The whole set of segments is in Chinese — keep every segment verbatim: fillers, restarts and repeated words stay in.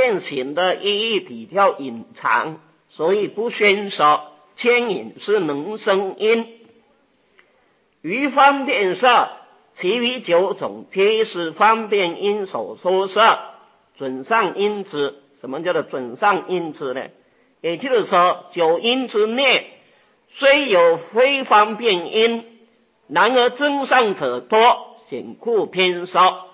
变形的意义比较隐藏，所以不宣说牵引是能生因。于方便色，其余九种皆是方便因所说色，准上因之。什么叫做准上因之呢？也就是说，九因之内虽有非方便因，然而增上者多，显故偏少。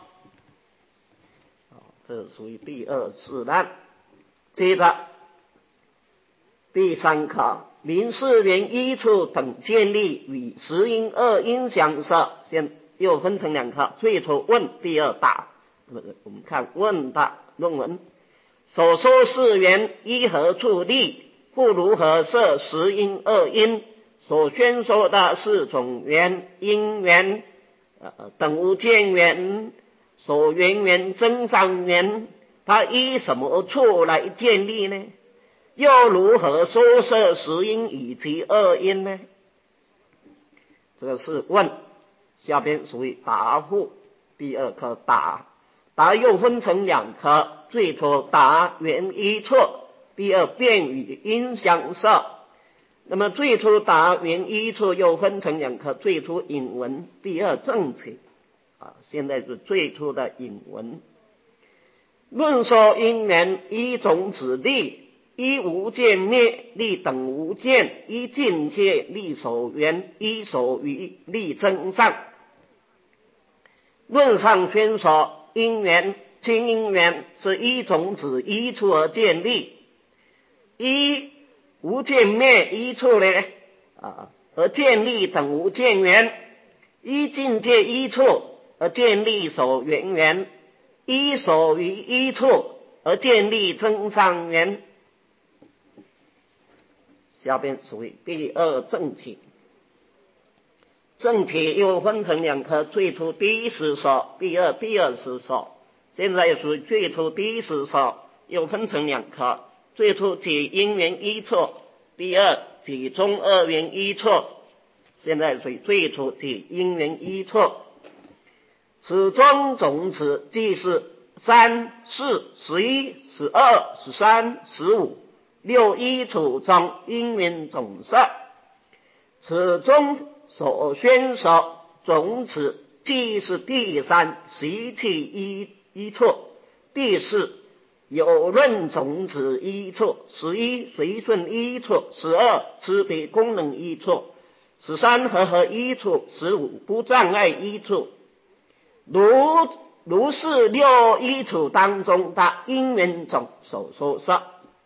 这属于第二次难。接着第三课，临事缘一处等建立与十因二因相摄，先又分成两课，最初问，第二答。我们看问答论文，所说事缘依何处立，复如何摄十因二因？所宣说的四种缘、因缘、呃、等无间缘、所缘缘、增上缘，它依什么处来建立呢？又如何说摄十因以及二因呢？这个是问，下边属于答复。第二课答，答又分成两课，最初答原依错，第二辩与因相摄。那么最初答原依错又分成两课，最初引文，第二正解。啊，现在是最初的引文。论说因缘依种子立，依无间灭立等无间，依境界立所缘，依所余立增上。论上宣说因缘清因缘是依种子依处而建立，依无间灭依处呢啊而建立等无间缘，依境界依处而建立所缘缘，依所余依处而建立增上缘。下边属于第二正题。正题又分成两课，最初第一实说，第二第二实说。现在属于最初第一实说，又分成两课，最初解因缘依处，第二解中二缘依处。现在属于最初解因缘依处。此中种子即是三、四、十一、十二、十三、十五六依处中因缘总色。此中所宣说种子即是第三习气依依处，第四有论种子依处，十一随顺依处，十二识别功能依处，十三和合依处，十五不障碍依处。如如是六依处当中的因缘种所说色。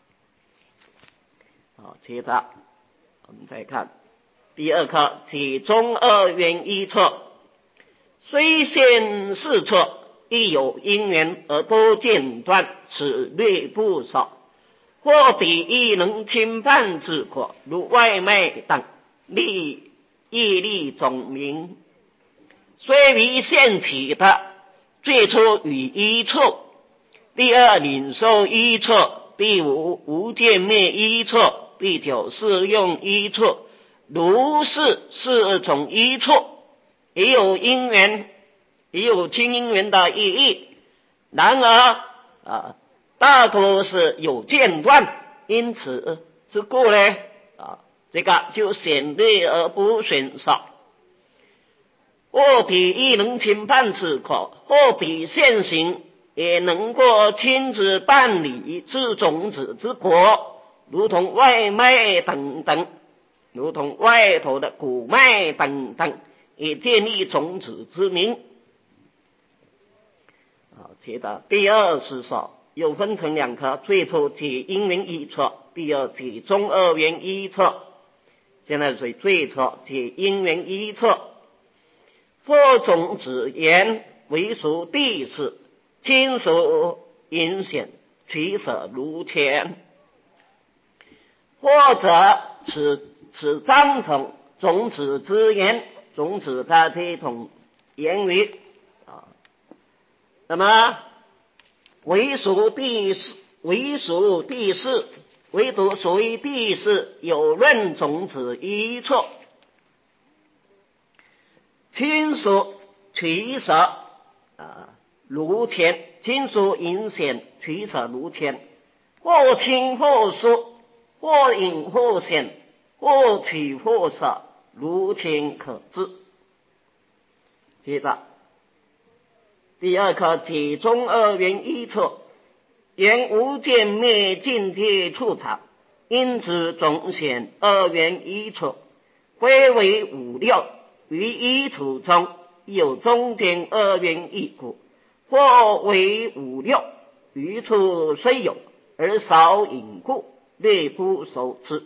好，接着我们再看第二课，其中二缘依处，虽现四处，亦有因缘而多间断，此略不少。或彼亦能侵犯之果，如外卖等，利业力总名。虽为现起的，最初与依处，第二领受依处，第五无间灭依处，第九适用依处，如是四种依处，也有因缘，也有清因缘的意义。然而啊，大多是有间断，因此之故呢啊，这个就显略而不宣说。或彼亦能侵犯此果，或彼现行也能够亲自办理之种子之果，如同外卖等等，如同外头的谷麦等等，也建立种子之名。好，接着第二是说，又分成两课，最初解因缘依处，第二解中二缘依处。现在是最初解因缘依处。或种子言为属地势，亲属隐显，取舍如前。或者此此当成种子之言，种子的这种言语啊，那么为属地势，为属地势，唯独属于地势有论种子依处。亲属取舍啊，如前金属隐显，取舍如前，或轻或疏，或隐或显，或取或舍，如前可知。接着第二课解中二元一处，原无见灭境界处场，因此总显二元一处，归为五六，于一处中有中间二元一故，或为五六，余处虽有，而少隐故，略不熟知。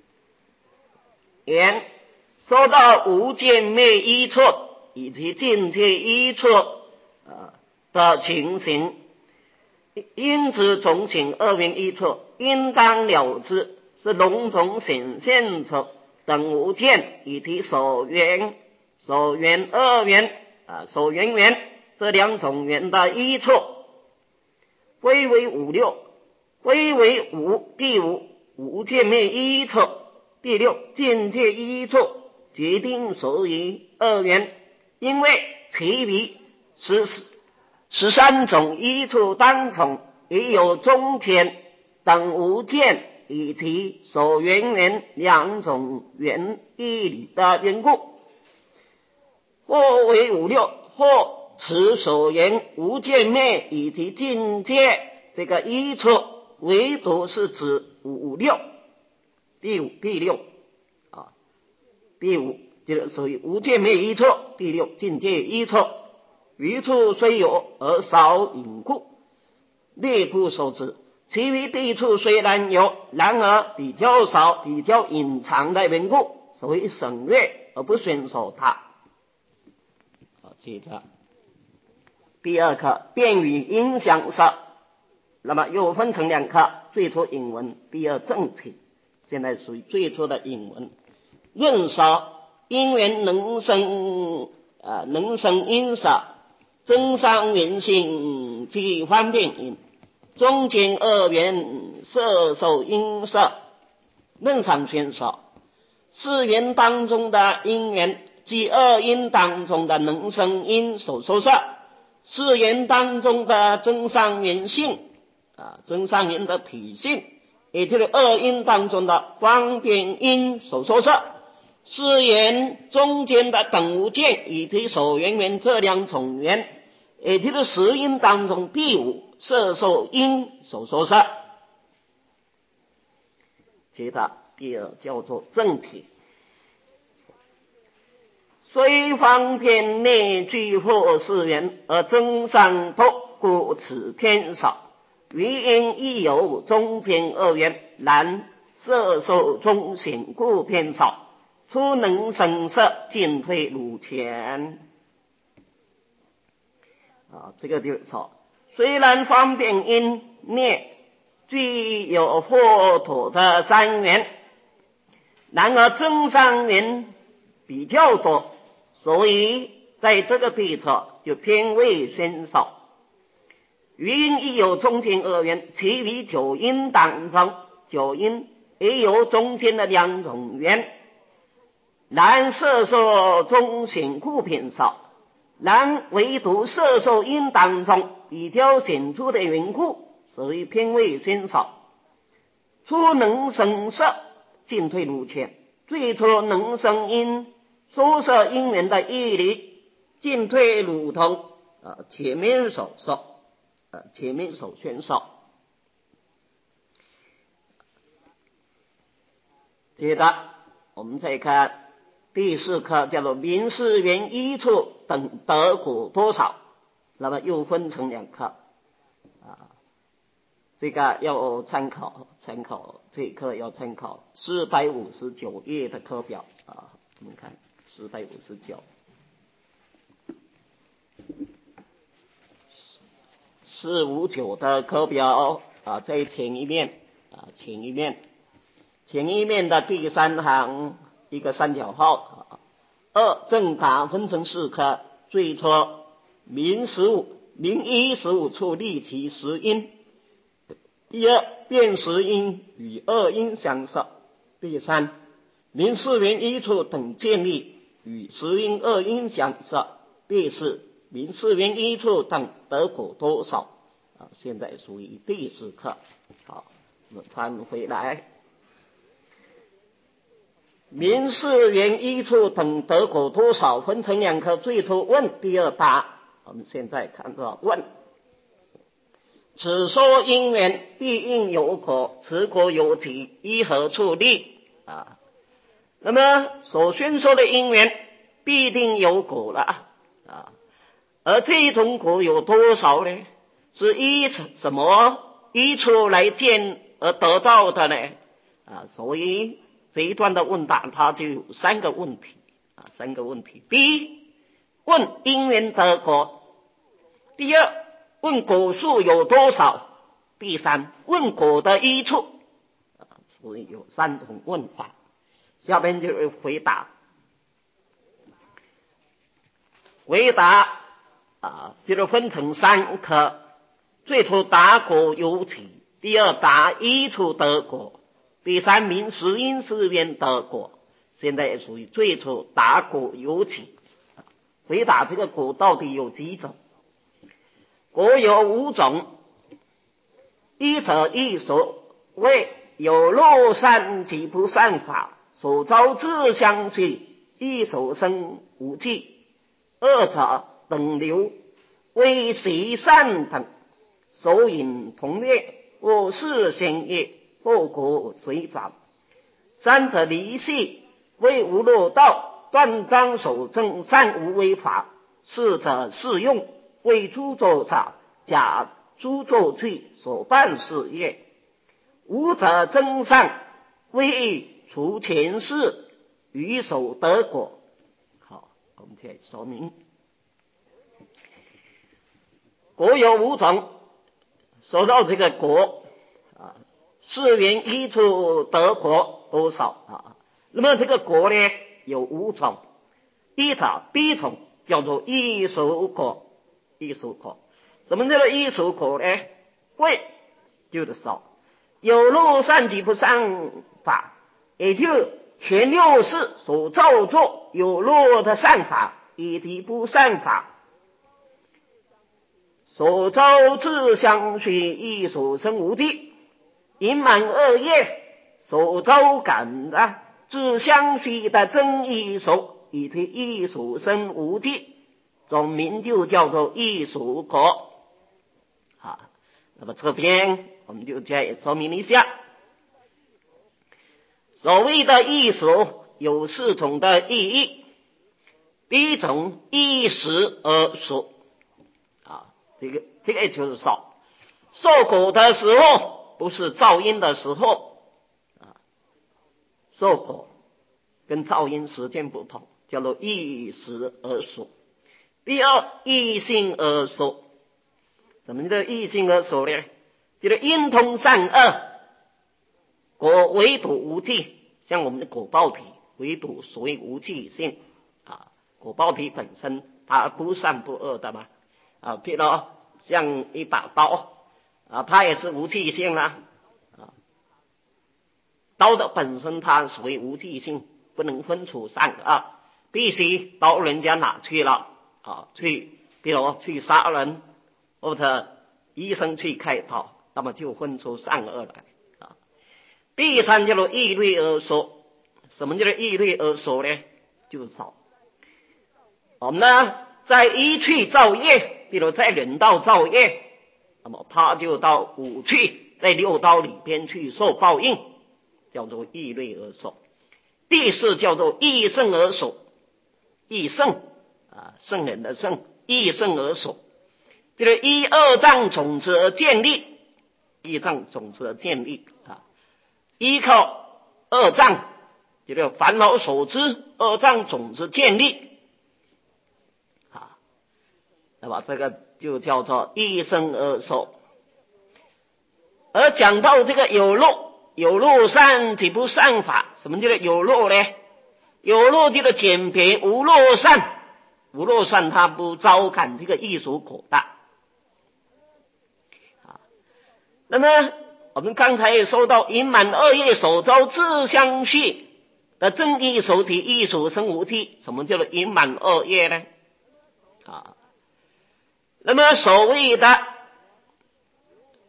言说到无见灭一处以及境界一处、呃、的情形，因此总显二元一处，应当了知是笼统显现处等无见以及所缘所缘二元啊，所缘缘这两种缘的一处，归为五六，归为五第五无见灭一处，第六境界一处，决定属于二元，因为其余十十三种一处当中也有中间等无见以及所缘缘两种缘义理的缘故，或为五六，或此所缘无见灭以及境界这个一处，唯独是指五六，第五第六啊，第五就是属于无见灭一处，第六境界一处，余处虽有而少隐故，略不熟知。其余地处虽然有，然而比较少，比较隐藏的缘故，所以省略而不宣说它。好，接着第二课辩语影响色，那么又分成两课，最初引文，第二正题。现在属于最初的引文。润色因缘能生呃能生因色，增上缘性即方便因，中间二元色受因色，论上宣说四缘当中的因缘，即二因当中的能生因所受色，四缘当中的增上缘性啊，增上缘的体性，也就是二因当中的方便因所受色，四缘中间的等无见以及所缘缘这两种缘，也就是十因当中第五色受因所受色。接着第二叫做正题，虽方便内具或四缘而增上多，故此偏少。余因亦有中间二缘，然色受中显故偏少，初能生色，进退如前。啊，这个就是说，虽然方便因内具有或妥的三缘，然而增上缘比较多，所以在这个地方就偏为宣少。余因亦有中间二缘，其余九因当中，九因也有中间的两种缘，然色受中显故偏少，然唯独色受因当中比较显著的缘故，所以偏为宣少。初能生色，进退如前，最初能生因收摄因缘的义理，进退如同啊，前面所说啊，前面所宣说。接着我们再看第四课，叫做明示缘一处等得果多少，那么又分成两课啊，这个要参考参考这一课要参考四百五十九页的课表啊，我们看四百五十九，四五九的课表啊，在前一面啊，前一面，前一面的第三行一个三角号。二正答分成四课，最初明十五明一十五处立其十因，第二辨十因与二因相摄，第三明四缘一处等建立与十因二因相摄，第四明四缘一处等得果多少， 啊，现在属于第四课。好，我们翻回来。民事原依处等得果多少，分成两科，最初问，第二答。我们现在看到问，此说因缘必应有果，此果有体，依何处立？啊，那么所宣说的因缘必定有果了啊，而这种果有多少呢？是依什么依处来见而得到的呢？啊，所以这一段的问答它就有三个问题啊，三个问题。第一，问因缘得果；第二，问果数有多少；第三，问果的依处。啊，所以有三种问法。下边就会回答。回答啊，就是分成三科。最初答果有体，第二答依处得果，第三名实因事缘得果。现在也属于最初答果有体。回答这个果到底有几种？果有五种。一者一所谓有漏善及不善法，所招自相续，一所生无记。二者等流，为习善等，手引同列，或事先业，后果随转。三者离系，为无漏道，断章守正，善无为法。四者适用，为诸作者假诸作具所办事业。五者真善，为除前世，于手得果。好，我们再说明。果有五种，说到这个果啊，事缘依处得果多少啊？那么这个果呢有五种。第一种，第一种叫做异熟果。异熟果，什么叫做异熟果呢？为就是少，有漏善及不善法，也就前六世所造作有漏的善法以及不善法，所招自相续，亦所生无记。隐满恶业所招感的自相续的真异熟，以及亦所生无记，总名就叫做异熟果。啊，那么这边我们就再说明一下。所谓的异熟有四种的意义。第一种，一时而熟啊，这个这个就是少，受果的时候不是噪音的时候啊，受果跟噪音时间不同，叫做一时而熟。第二，一性而熟。什么叫一性而熟呢？就是因通善恶，果唯独无记。像我们的果报体唯独属于无记性啊，果报体本身它不善不恶的嘛啊，譬如像一把刀啊，它也是无记性啦啊，刀的本身它属于无记性，不能分出善恶，必须刀人家拿去了啊，去比如去杀人或者医生去开刀，那么就分出善恶来啊。第三叫做易虑而熟。什么叫做易虑而熟呢？就是少。我们呢在一趣造业，比如在人道造业，那么他就到五趣，在六道里边去受报应，叫做易虑而熟。第四叫做易胜而熟。易胜啊，圣人的圣，易胜而熟，就是依二障种子而建立，依障种子而建立啊，依靠二障，就是烦恼所知二障种子建立啊，那么这个就叫做易胜而熟。而讲到这个有漏，有漏善及不善法，什么叫做有漏呢？有漏就是鉴别无漏善，无漏善它不招感这个异熟果的啊。那么我们刚才也说到，隐满恶业所招自相续的真异熟体，异熟生无记。什么叫做隐满恶业呢？啊，那么所谓的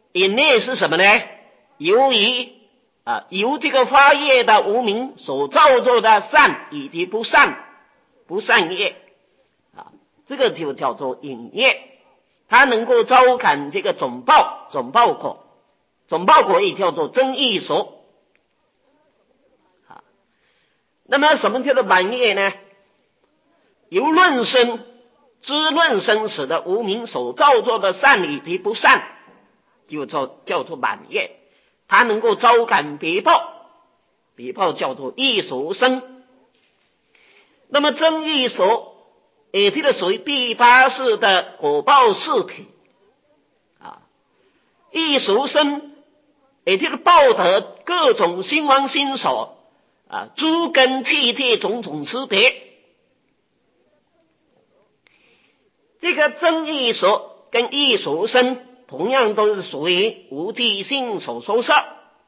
淫孽是什么呢？由于啊由这个发业的无明所造作的善以及不善不善业啊，这个就叫做淫业，它能够招感这个总报总报果，总报果也叫做增益所啊。那么什么叫做满业呢？由论生知论生死的无明所造作的善以及不善，就叫叫做满业，它能够招感别报，别报叫做异所生。那么增益所也就是属于第八世的果报事体啊，异所生也就是报得各种兴亡心所啊，诸根器界种种识别。这个增益所跟异所生同样都是属于无记性所收摄。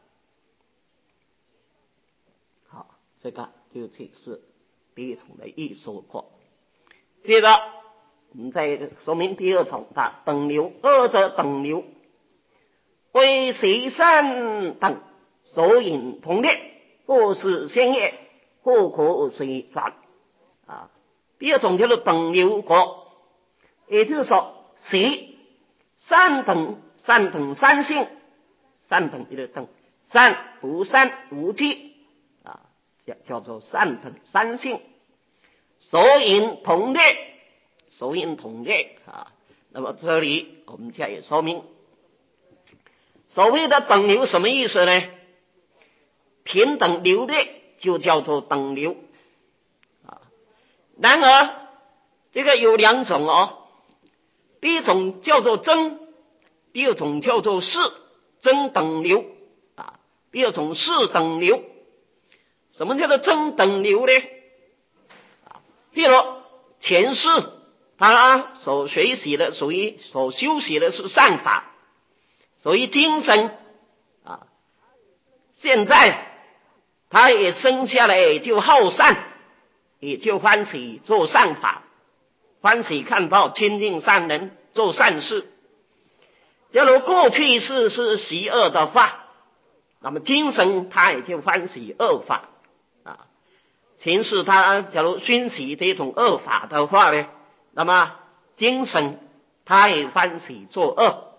好，这个就解释第一种的异所果。接着我们再说明第二种的等流，二者等流为随善等所引同列，或是先业，或可随转啊。第二种叫做等流果，也就是说随善等善等三性，善等一个等，善不善无记啊，叫叫做善等三性，所引同列，所引同列啊。那么这里我们加以说明，所谓的等流什么意思呢？平等流列就叫做等流啊。然而这个有两种哦，第一种叫做增，第二种叫做士，增等流啊。第二种士等流，什么叫做增等流呢？啊，譬如前世他所学习的属于所修习的是善法，所以精神啊，现在他也生下来就好善，也就欢喜做善法，欢喜看到亲近善人做善事。假如过去世是习恶的话，那么今生他也就欢喜恶法啊。前世他假如熏习这种恶法的话呢，那么今生他也欢喜做恶，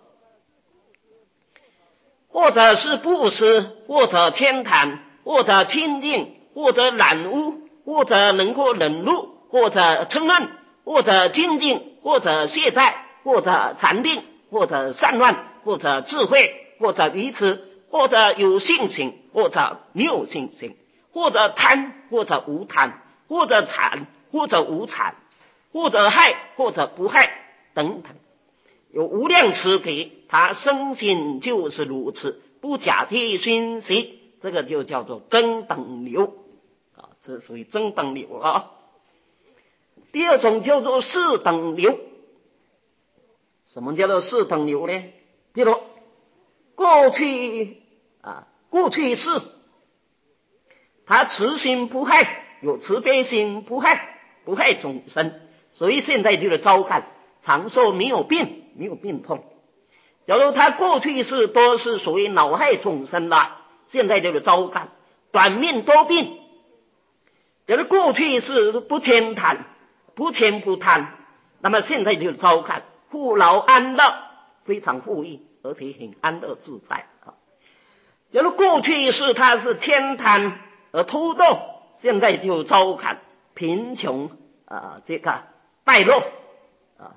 或者是布施，或者谦坦，或者清净，或者染污，或者能够忍辱，或者嗔恨，或者精进，或者懈怠，或者禅定，或者善乱，或者智慧，或者愚痴，或者有信心，或者没有信心，或者贪，或者无贪，或者惨，或者无惨，或者害，或者不害等等，有无量慈悲，他生心就是如此，不假替熏习，这个就叫做增等流啊，这属于增等流啊。第二种叫做士等流，什么叫做士等流呢？比如过去啊，过去世他慈心不害，有慈悲心不害，不害众生，所以现在就是招感长寿，没有病，没有病痛。假如他过去世都是属于恼害众生啦，现在就是招感短命多病。假如过去世不悭贪，不悭不贪，那么现在就是招感富饶安乐，非常富裕，而且很安乐自在啊。假如过去世他是悭贪而偷盗，现在就招感贫穷啊，这个败落啊。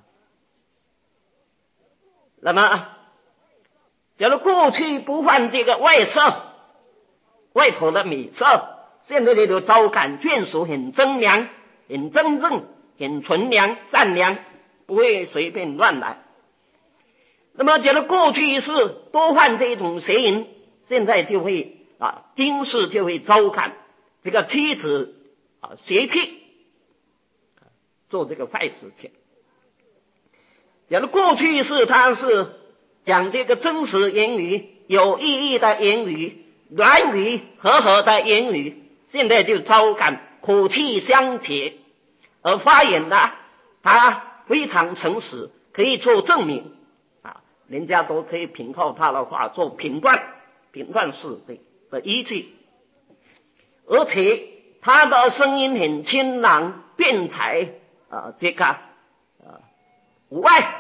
那么假如过去不犯这个外色，外头的美色，现在这个招感眷属很真良，很真正，很纯良善良，不会随便乱来。那么假如过去是多犯这种邪淫，现在就会啊，今世就会招感这个妻子啊邪僻，做这个坏事情。假如过去是他是讲这个真实言语，有意义的言语，软语和和的言语，现在就招感口气相切，而发言的他非常诚实，可以做证明啊。 人家都可以凭靠他的话做评断，评断是非的依据。而且他的声音很清朗辩才啊，这个啊无碍。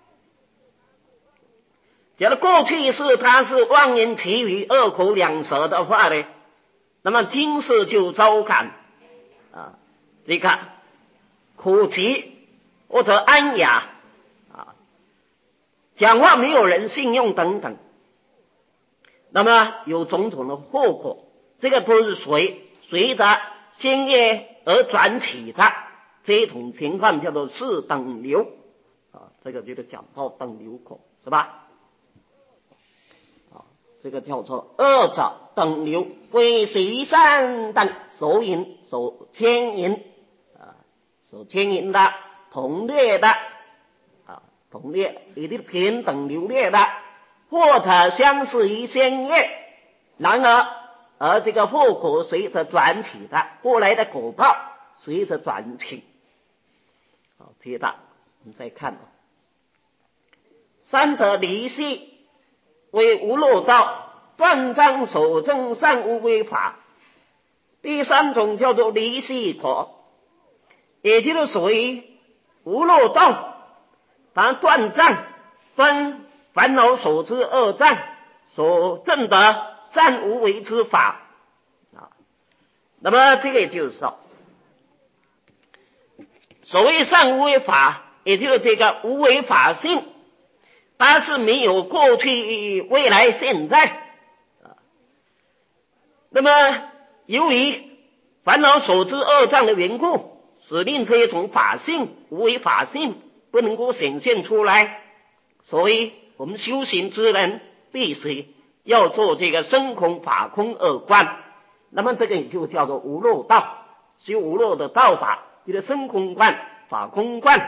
假如过去是他是妄言其语、二口两舌的话呢，那么今世就招感啊这个苦急或者安雅啊，讲话没有人信用等等，那么有种种的后果，这个都是随随着先业而转起的，这种情况叫做四等流啊，这个就是讲到等流口，是吧？这个叫做二者等流，为习善等所引所牵引啊，所牵引的同列的啊，同列一定平等流列的，或者相似于先业，然而而这个后果随着转起的，后来的果报随着转起。好，接着我们再看三者离系为无漏道，断章守正善无为法。第三种叫做离系果，也就是属于无漏道，它断障，断烦恼所知恶障所证得善无为之法啊。那么这个也就是说，所谓善无为法，也就是这个无为法性，它是没有过去、未来、现在。那么由于烦恼所知恶障的缘故，使令这一种法性、无为法性不能够显现出来，所以我们修行之人必须要做这个身空法空二观。那么这个也就叫做无漏道，修无漏的道法，就是身空观、法空观。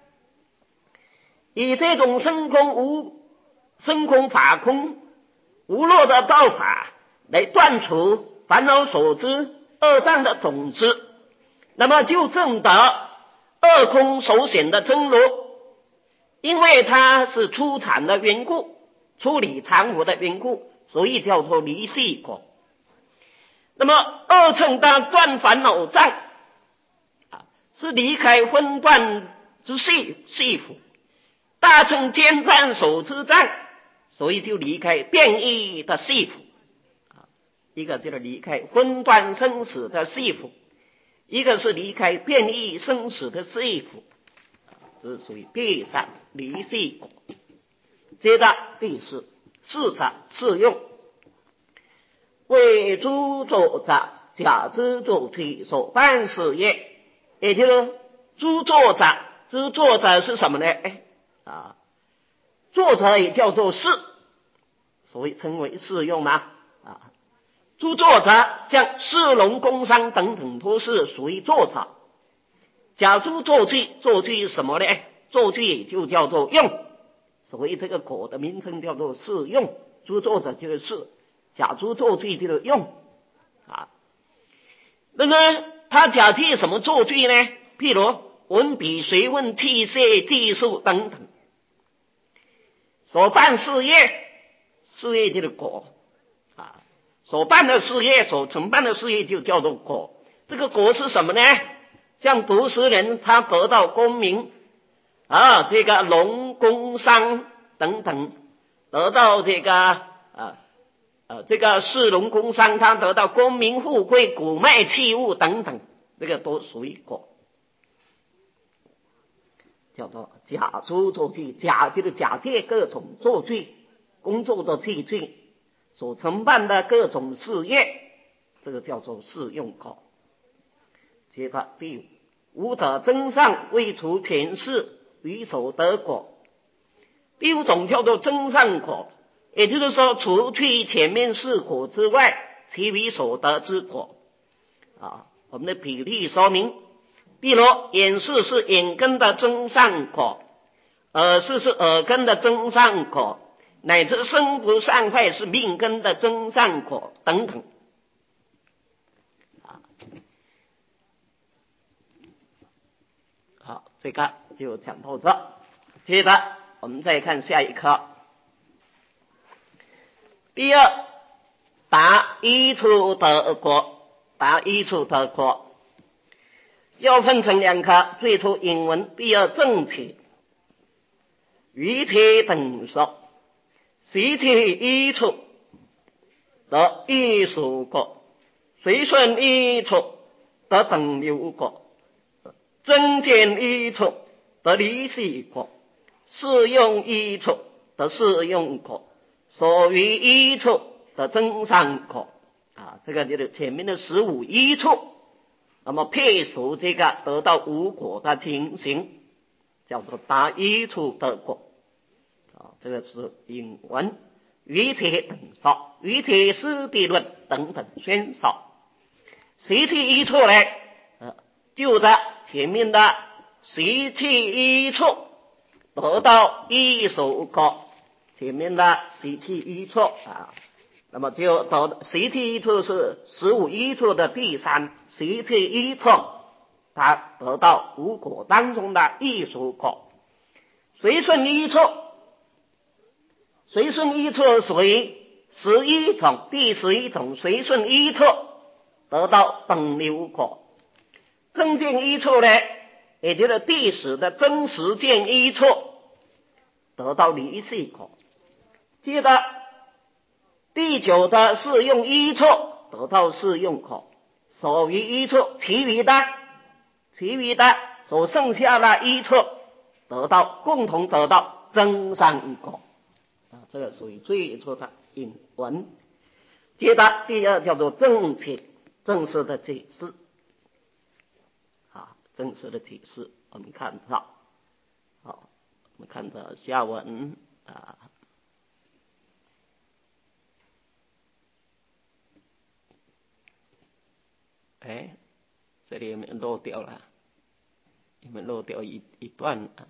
以这种身空无身空法空无漏的道法来断除烦恼所知恶障的种子，那么就证得二空所显的真如。因为它是出产的缘故，出离常无的缘故，所以叫做离系果。那么二乘当断烦恼障啊，是离开分断之系系缚，大乘兼断手之障，所以就离开变异的系缚啊，一个就是离开分断生死的系缚，一个是离开变异生死的系缚，这是属于第三离系果。接着第四，四者适用，为诸作者假之作推所办事业，也就是诸作者，诸作者是什么呢？啊，作者也叫做事，所以称为适用嘛。啊，诸作者像士农工商等等都是属于作者。假诸作具，作具什么呢？作具也就叫做用，所以这个果的名称叫做适用。诸作者就是事，假诸作具就是用啊。那么他假借什么作具呢？譬如文笔、学问、器械、技术等等。所办事业，事业就是果啊，所办的事业，所承办的事业就叫做果。这个果是什么呢？像读书人他得到功名啊，这个农工商等等，得到这个啊呃这个士农工商，他得到功名富贵、谷麦器物等等，这个都属于果。叫做假诸作具，假就是假借各种作具，工作的器具所承办的各种事业，这个叫做适用果。接着第五，五者增上未除前世于所得果。第五种叫做增上果，也就是说除去前面四果之外，其余所得之果啊，我们的比例说明。比如眼视是眼根的增上果，耳视是耳根的增上果，乃至身不善坏是命根的增上果等等。好，这个就讲到这。接着我们再看下一课。 第二，达一处得果，达一处得果，又分成两科，最初引文，第二正体，余体等说，习体一处得一属果，随顺一处得等流果，增减一处得离系果，适用一处得适用果，所于一处的增上果啊，这个就是前面的十五一处，那么配属这个得到无果的情形，叫做达一处得果啊，这个是引文。余体等说，余体师地论等等宣说。习气一处呢，呃，就在前面的习气一处得到一属果，前面的习气一处啊，那么就得习气一处是十五一处的第三，习气一处它得到无果当中的一属果，随顺一处，随顺一处属于十一种，第十一种随顺一处得到等流果，增减一处呢，也就是第十的增实见一处得到离系果，接着第九的适用一处得到适用果，所于一处，其余的其余的所剩下的一处得到共同得到增上果啊，这个属于最初的引文。接着第二叫做正体，正式的解释啊，正式的解释我们看到，好，我们看到下文啊，哎，这里有没有漏掉了？有没有漏掉一一段啊？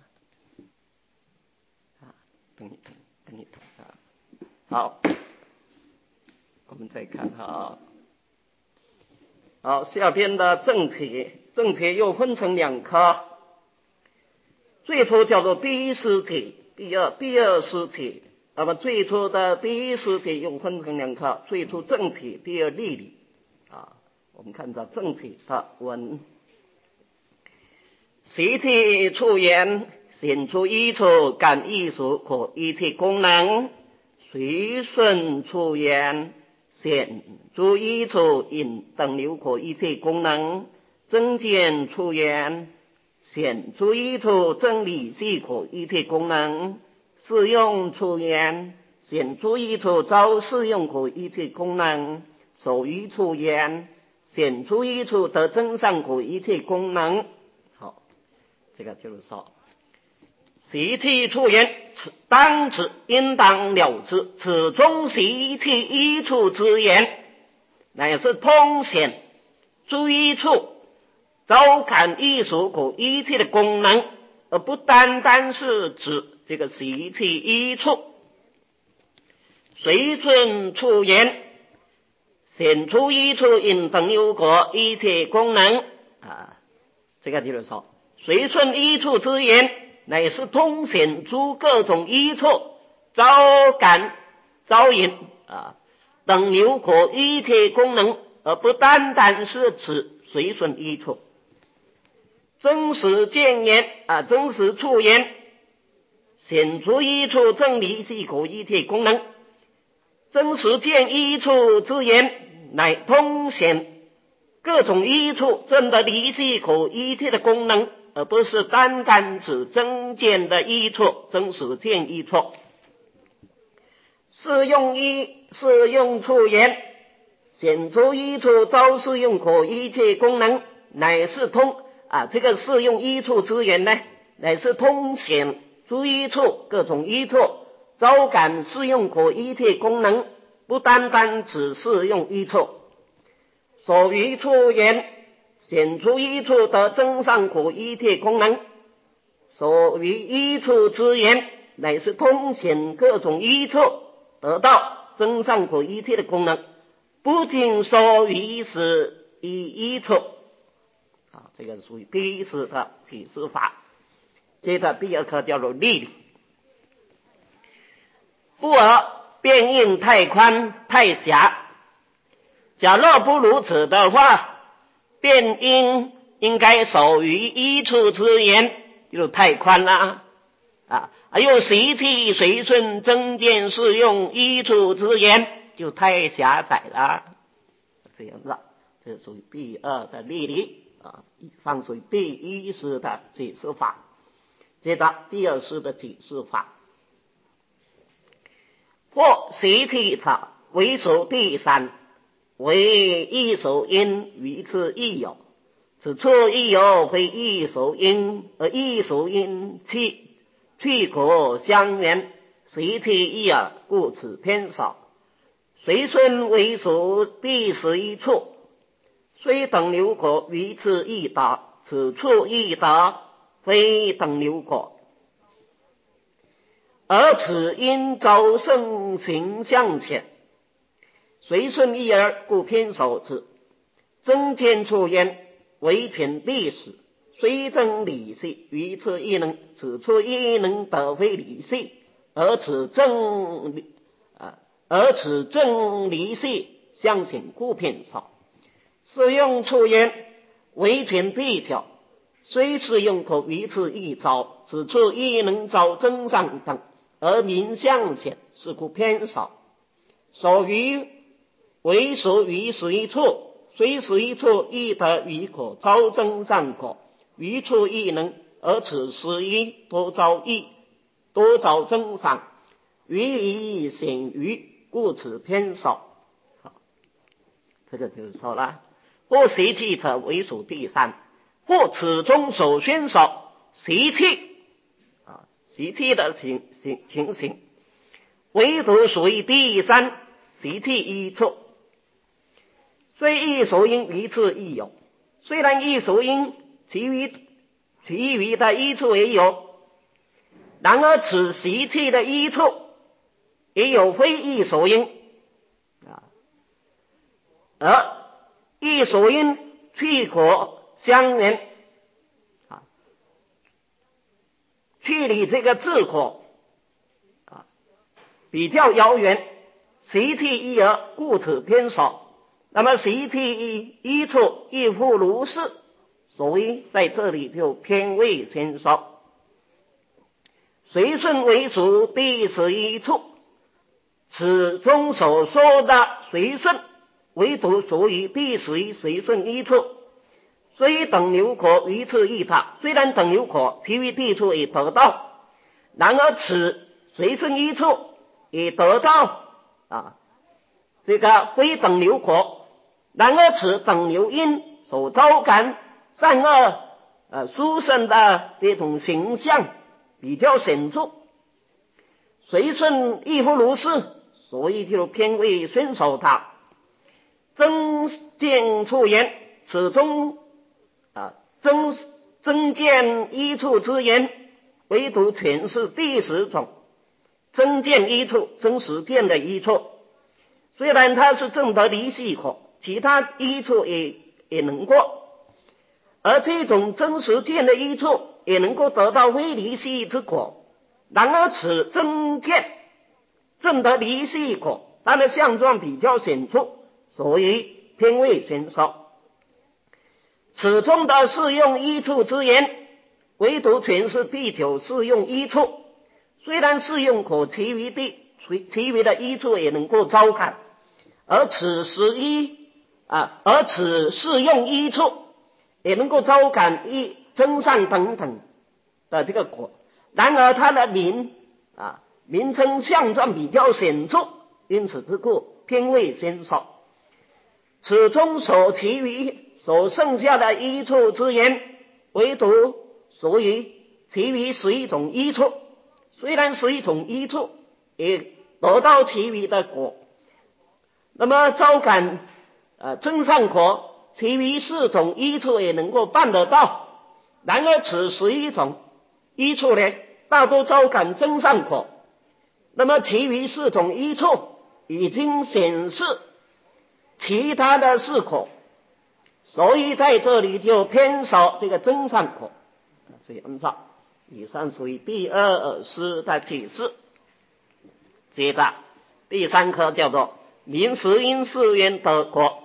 啊，等一等，等一等啊。好，我们再看哈。好，下边的正体，正体又分成两科，最初叫做第一实体，第二第二实体。那么最初的第一实体又分成两科，最初正体，第二例理啊。我们看到正体的文，习体处言，显出一处感艺术可一体功能，随顺处言，显出一处引等流可一体功能，增减处言，显出一处真理系可一体功能，适用处言，显出一处招适用可一体功能，所于处言，显出一处得真上可一体功能。好，这个就是说，习气处言，当知应当了之，此中习气一处之言，乃是通显诸一处招感艺术可一体的功能，而不单单是指这个习气一处。随顺处言，显出一处引等有果一体功能啊，这个就是说，随顺一处之言，乃是通显出各种一处招感招引啊等有果一体功能，而不单单是指随顺一处。真实见言啊，真实处言，显出一处正离系可一体功能。真实见一处之言，乃通显各种一处真的离系可一体的功能，而不是单单指真见的一处，真实见一处。适用一适用处言，显出一处招适用可一体功能，乃是通啊，这个适用一处之言呢，乃是通显诸一处各种一处招感适用可一体功能，不单单只适用一处。所于处言，显出一处得真上可一体功能，所于一处之言，乃是通显各种一处得到真上可一体的功能，不仅说于是一一处啊，这个属于第一次的解释法。接着第二课叫做例理，故而变应太宽太狭。假若不如此的话，变应应该守于一处之言，就太宽了啊。还有习气随顺增减适用一处之言，就太狭窄了。这样子，这属于第二的例例啊。以上属于第一式的解释法。接着第二式的解释法，或习气者为属第三，为一属因，于此亦有。此处亦有非一属因，而一属因气去果相缘，习气异耳，故此偏少。随顺为属第十一处，虽等流果，于此亦得，此处亦得，非等流果。而此因遭圣行相浅，随顺异耳，故偏少之。增减处焉，为全第十，虽正理系，于此亦能，此处亦能得非理系，而此正啊，而此正理系相显，故偏少。适用处焉，为全第九，虽适用可，于此亦招，此处亦能招增上等，而名相显，是故偏少。所余为属于十一处，虽十一处亦得于果，招增上果，于处亦能，而此十一多招益，多招增上，于以显于，故此偏少。好，这个就是说了，或习气者为属第三，或此中所宣少习气啊，习气的情情情形，唯独属于第三，习气一处。虽一属因，于次亦有。虽然一属因，其余其余的一处也有，然而此习气的一处也有非一属因啊，而一属因去果相缘啊，去离这个自果啊比较遥远，习气一而，故此偏少。那么习气一一处亦复如是，所以在这里就偏为偏少。随顺为属第十一处，此中所说的随顺，唯独属于第十一随顺一处。虽等流果，于次亦得，虽然等流果，其余地处也得到，然而此随顺一处也得到啊，这个非等流果。然而此等流因所招感善恶呃殊胜的这种形象比较显著，随顺亦复如是，所以就偏为宣守它。增减处言，此中啊增增减一处之言，唯独全是第十种增减一处，增实见的一处。虽然它是正得离系果，其他一处也也能过，而这种真实见的一处也能够得到非离系之果。然而此增见正得离系果，它的相状比较显著，所以偏为宣少。此中的适用一处之言，唯独全是第九适用一处。虽然适用可，其余的其余的一处也能够招感，而此十一啊，而此适用一处也能够招感一增上等等的这个果。然而它的名啊名称相状比较显著，因此之故偏为宣少。此中所其余所剩下的一处之言，唯独属于其余十一种一处。虽然十一种一处也得到其余的果，那么招感呃增上果，其余四种一处也能够办得到。然而此十一种一处呢，大多招感增上果，那么其余四种一处已经显示其他的四果，所以在这里就偏少这个增上果。这样子，以上属于第二式的解释。接着第三科叫做名实因四缘得果。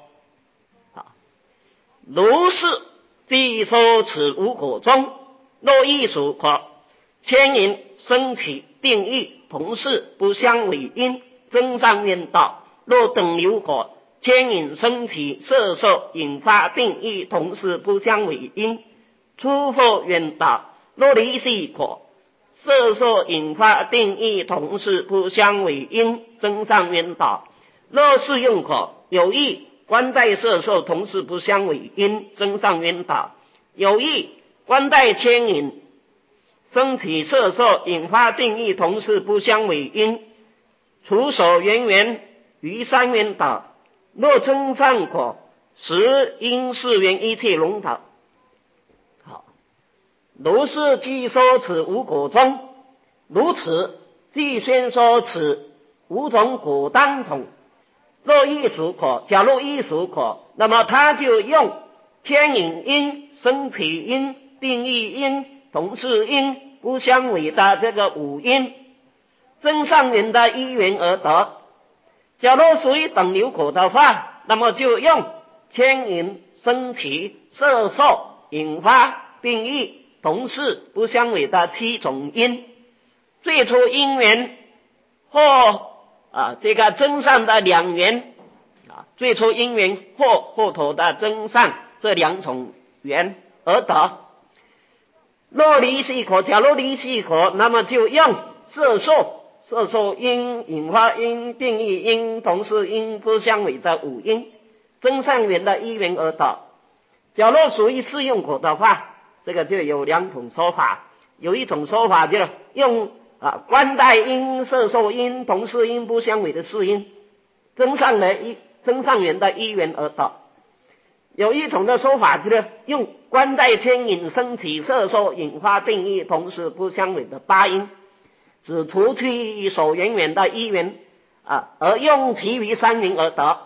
如是即说此五果中，若亦属可牵引生起定义同事不相违因，增上缘道；若等流果牵引生起色受引发定义同事不相违因，出或缘道；若离系果色受引发定义同事不相违因，增上缘道；若是用果有意观待色受同事不相违因，增上缘道；有意观待牵引生起色受引发定义同事不相违因，除所缘缘于三缘道；若增上果实因四缘一切融道。好，如是据说此五果中，如此即宣说此五种果当中，若亦属果，假如亦属果，那么他就用牵引因、生起因、定义因、同事因不相违的这个五因，增上缘的一缘而得。假如属于等流果的话，那么就用牵引、生起、色受、引发、定义、同事不相违的七种因，最初因缘或啊，这个增上的两缘啊，最初因缘或后头的增上这两种缘而得。若离系果，假如离系果，那么就用色受、色受因、引发因、定义因、同事因不相违的五因，增上缘的一缘而得。假如属于适用果的话，这个就有两种说法，有一种说法就是用啊，观待因、色受因、同事因不相违的四因，增上的一增上缘的一缘而得。有一种的说法就是用观待牵引生起色受引发定义同时不相违的八因，只除去所缘缘的一缘啊，而用其余三因而得。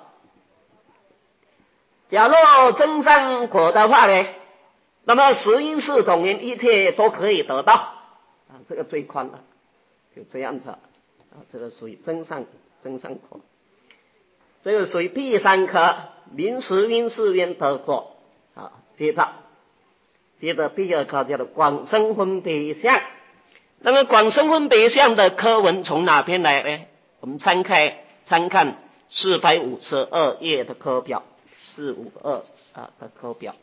假若增上果的话呢，那么十因四种缘一切都可以得到啊，这个最宽了。就这样子啊，这个属于增上增上果，这个属于第三科名实因四缘得果啊。接着接着第二科叫做广生分别相。那么广生分别相的科文从哪边来呢？我们参看参看四百五十二页的科表，四五二啊的科表。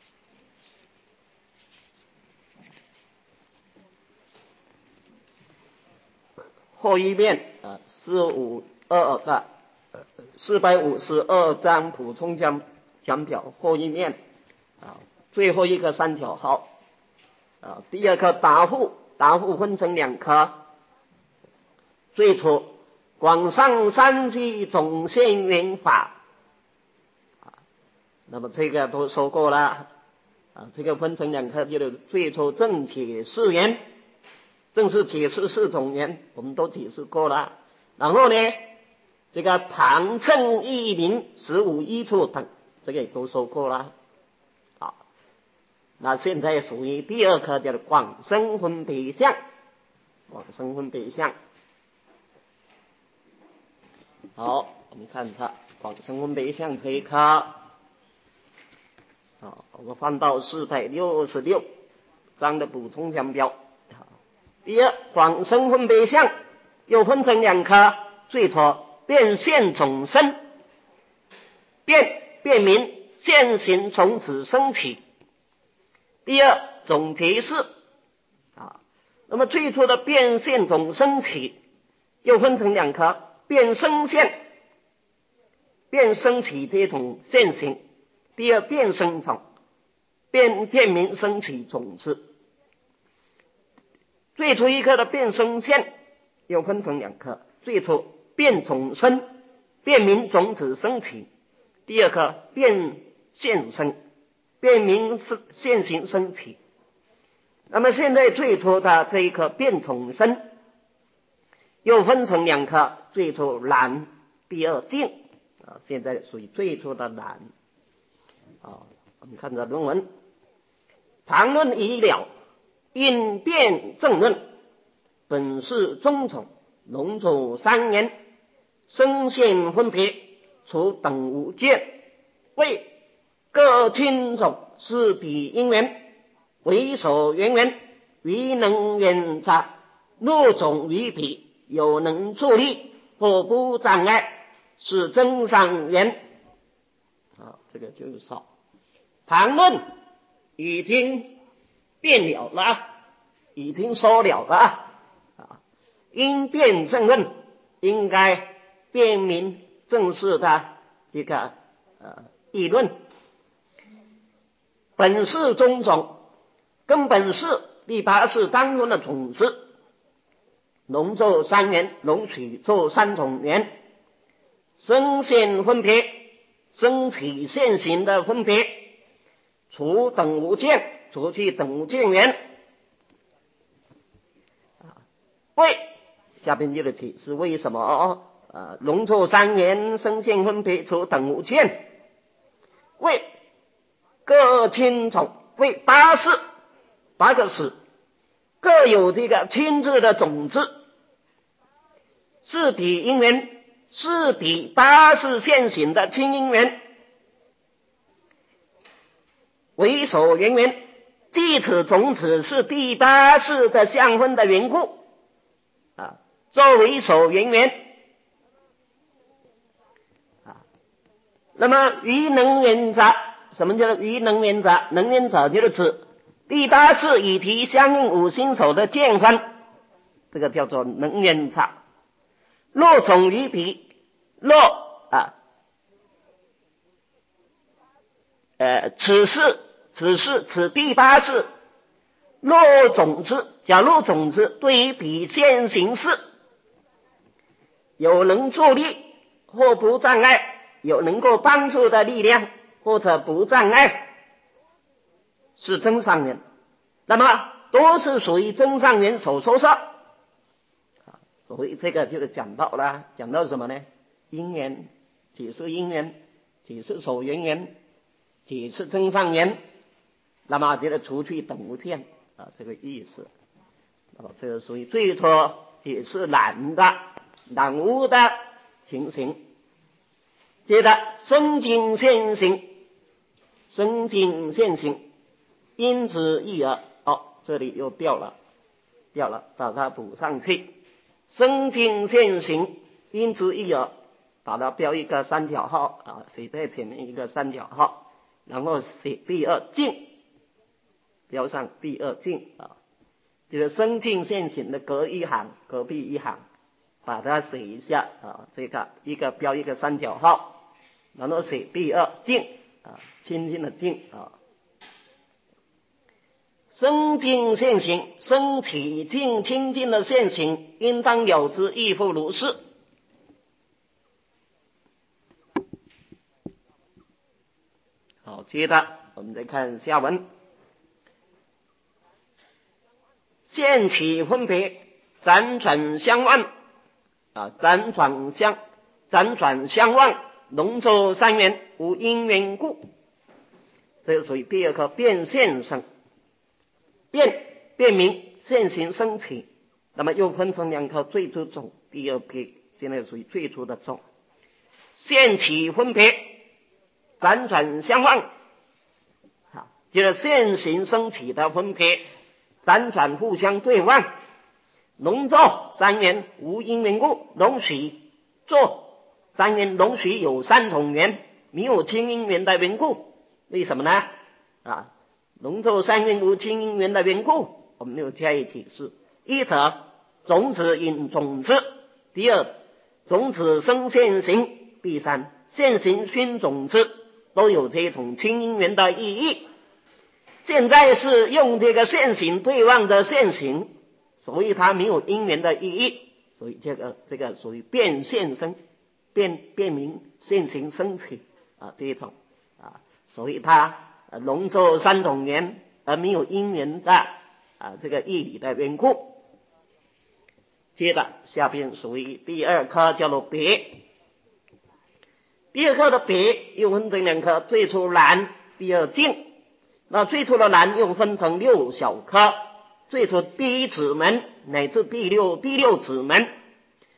后一面啊，四五二的四百五十二章普通讲讲表后一面啊，最后一个三条号啊，第二个答复，答复分成两科，最初广上三句总现缘法啊，那么这个都说过了啊，这个分成两科，就是最初正解四缘。正式解释四种缘，我们都解释过了。然后呢，这个旁衬义名十五依处等，这个也都说过了。好，那现在属于第二科，叫做广生分别相。广生分别相。好，我们看它广生分别相这一科。好，我们翻到四百六十六章的补充讲表。第二，广生分别相又分成两科，最初变现总生，变变名现行从此生起。第二，总结是啊，那么最初的变现总生起又分成两科，变生现，变生起这种现行；第二，变生总，变变名生起种子。最初一科的变生现又分成两科，最初变种生，变名种子生起；第二科变现生，变名现行生起。那么现在最初的这一科变种生又分成两科，最初染，第二净啊，现在属于最初的染啊。我们看着论文，旁论已了。因变正论，本是中种，龙主三年， 声线分别，除等无见，谓各亲种是彼因缘，为所缘缘，于能缘杂，若种于彼，有能助力，或不障碍，是增上缘。啊，这个就是少。谈论已经辩了了，已经说了了啊，因辩证论应该辩明正式的一个呃议论。本是中种，根本是第八世当中的种子，龙奏三元，龙曲奏三种元，声线分别，声起现行的分别，除等无见，除去等无见缘。为下边这个解释为什么呃龙奏三元，声线分别，除等无见。为各亲种，为八世八个世各有这个亲字的种子，是彼因缘，是彼八世现行的亲因缘，为所缘缘，即此种子是第八世的相分的缘故啊，作为所缘缘啊。那么于能缘杂，什么叫于能缘杂？能缘杂就是指第八世以其相应五心所的见分，这个叫做能缘杂。若种于彼，若啊呃此事此事此第八世，若种子，假如种子对于彼现行事有能助力或不障碍，有能够帮助的力量或者不障碍，是增上缘，那么都是属于增上缘所说上。所以这个就是讲到了，讲到什么呢？因缘，解释因缘，解释所缘缘，解释增上缘，那么这个除去等无见啊，这个意思。啊，这个属于最初也是懒的懒无的情形。接着生境现行，生境现行，因之一耳。哦，这里又掉了，掉了，把它补上去。生境现行，因之一耳，把它标一个三角号啊，写在前面一个三角号，然后写第二境，标上第二境啊，这个生境现行的隔一行，隔壁一行，把它写一下啊，这个一个标一个三角号，然后写第二境啊，清净的净啊。生境现行，生起净清净的现行，应当了之，亦复如是。好，接着我们再看下文。现起分别，辗转相望啊，辗转相辗转相望，龙奏三元，无因缘故。这个属于第二课变现生。变变明现行生起，那么又分成两科，最初种，第二批现在属于最初的种。现起分别，辗转相望，好，就是现行生起的分别，辗转互相对望。龙奏三元，无因缘故，容许奏三元，容许有三种缘，没有亲因缘的缘故。为什么呢？啊，龙奏三元无亲因缘的缘故，我们又加以解释。一者种子引种子，第二种子生现行，第三现行熏种子，都有这种亲因缘的意义。现在是用这个现行对望的现行，所以它没有因缘的意义，所以这个这个属于变现生，变变明现行生起啊，这一种啊，所以它龙奏三种缘而没有因缘的啊这个义理的缘故。接着下边属于第二科，叫做别。第二科的别又分成两科，最初蓝，第二净。那最初的蓝又分成六小科，最初第一子门乃至第六第六子门。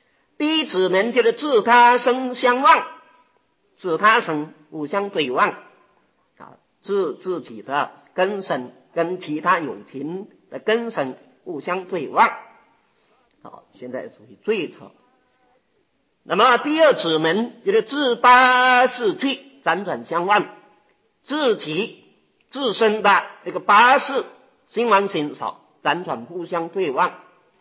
第一子门就是自他生相望，自他生互相对望啊，自自己的根生跟其他有情的根生互相对望。好，现在属于最特。那么第二子门就是自八世俱辗转相望，自己自身的这个八世心王心少辗转互相对望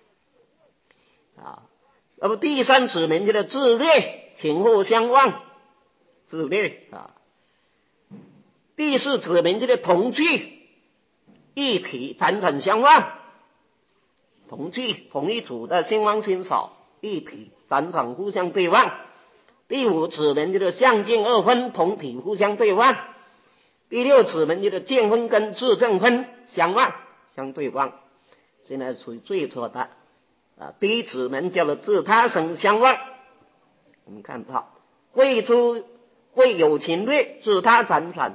啊。那么第三子门就是自略情互相望，自略啊。第四子门就是同聚一体辗转相望，同聚同一组的心王心少一体辗转互相对望。第五子门就是相见二分同体互相对望。第六子门就是见分跟自正分相望相对望。现在属于最错的啊。第一子门叫做自他生相望，我们看到未出为有情略自他辗转